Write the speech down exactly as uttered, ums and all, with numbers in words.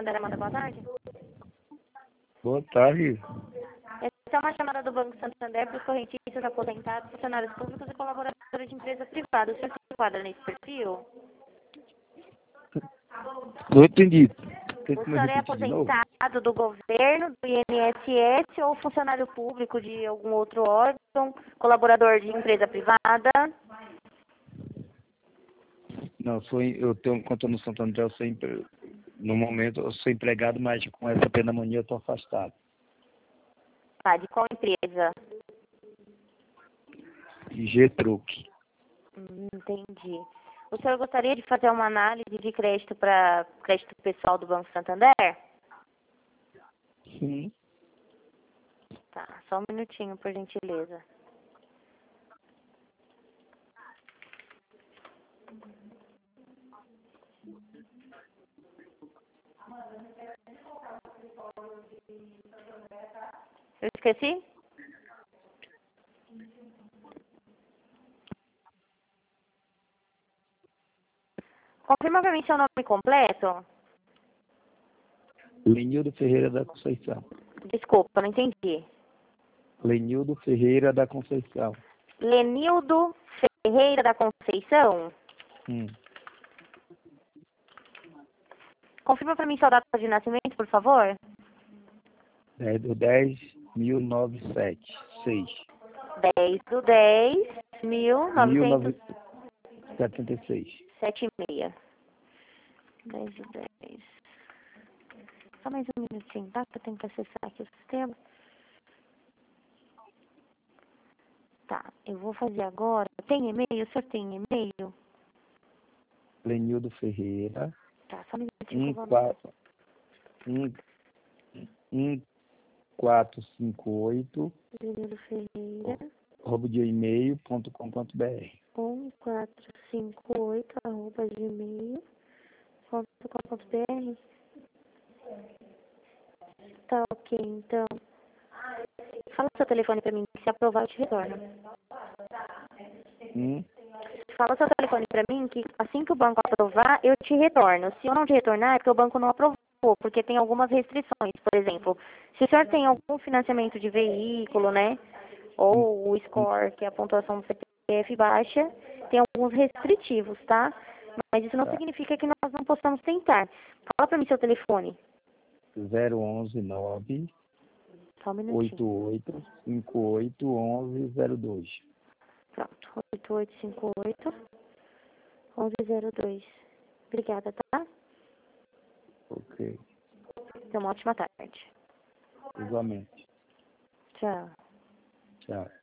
Santander, Amanda, boa tarde. Boa tarde. Essa é uma chamada do Banco Santander para os correntistas aposentados, funcionários públicos e colaboradores de empresa privada. O senhor se enquadra nesse perfil? Não entendi. Tem O como senhor é repetir de novo? aposentado do governo, do I N S S ou funcionário público de algum outro órgão, colaborador de empresa privada? Não, sou, em- eu tenho conta no Santander, eu sou, empre- no momento eu sou empregado, mas com essa pneumonia eu estou afastado. Tá, de qual empresa? G-Truck. Hum, entendi. O senhor gostaria de fazer uma análise de crédito para crédito pessoal do Banco Santander? Sim. Tá, só um minutinho, por gentileza. Eu esqueci? Confirma para mim seu nome completo. Lenildo Ferreira da Conceição. Desculpa, não entendi. Lenildo Ferreira da Conceição. Lenildo Ferreira da Conceição. Hum. Confirma para mim sua data de nascimento, por favor. dez do dez, mil novecentos e sete. seis. dez do dez, mil novecentos mil novecentos e setenta e seis. e setenta e seis. dez do dez. Só mais um minutinho, tá? Que eu tenho que acessar aqui o sistema. Tá, eu vou fazer agora. Tem e-mail? O senhor tem e-mail? Lenildo Ferreira. Tá, só um minutinho que eu um vou... quatro um um quatro cinco oito Lenildo Ferreira, arroba gmail ponto com ponto br. um quatro cinco oito, arroba gmail ponto com ponto br. Tá, ok, então. Fala seu telefone pra mim, se aprovar eu te retorno. Hum? Fala seu telefone pra mim, que assim que o banco aprovar, eu te retorno. Se eu não te retornar, é porque o banco não aprovou, porque tem algumas restrições. Por exemplo, se o senhor tem algum financiamento de veículo, né, ou o score, que é a pontuação do C P F baixa, tem alguns restritivos, tá? Mas isso não Tá. significa que nós não possamos tentar. Fala pra mim seu telefone. zero onze nove Só um minutinho. oito oito cinco oito onze zero dois. Pronto, oito oito cinco oito, onze zero dois. Obrigada, tá? Ok. Tenha uma ótima tarde. Igualmente. Tchau. Tchau.